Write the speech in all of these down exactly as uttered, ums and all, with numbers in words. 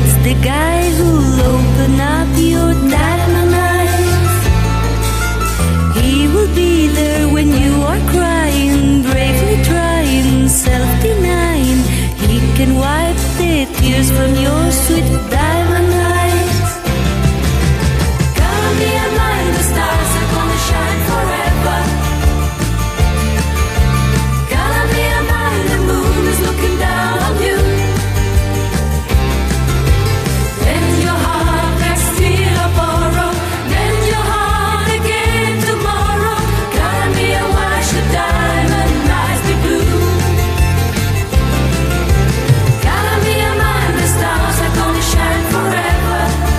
That's the guy who'll open up your diamond eyes. He will be there when you are crying, bravely trying, self-denying. He can wipe the tears from your sweet diamond eyes. Color me a mind, the stars are gonna shine forever. Color me a mind, the moon is looking down on you. Lend your heart, next steal or borrow. Lend your heart again tomorrow. Color me a why should diamond eyes be blue? Color me a mind, the stars are gonna shine forever.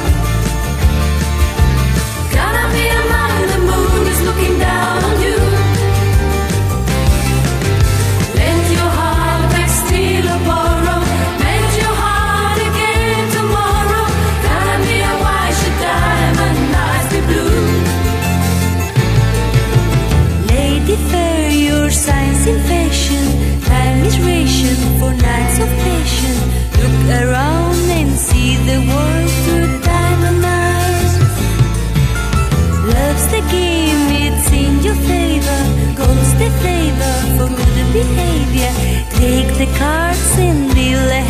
Color me a mind, the moon is looking down on you. Lend your heart, next steal or borrow. Lend your heart again tomorrow. Color me a why should diamond eyes be blue? Lady fair, your signs in fashion. Time is ration for nights of passion. Look around and see the world through diamond eyes. Love's the game, it's in your favor. Gold's the flavor for good behavior. Take the cards and deal a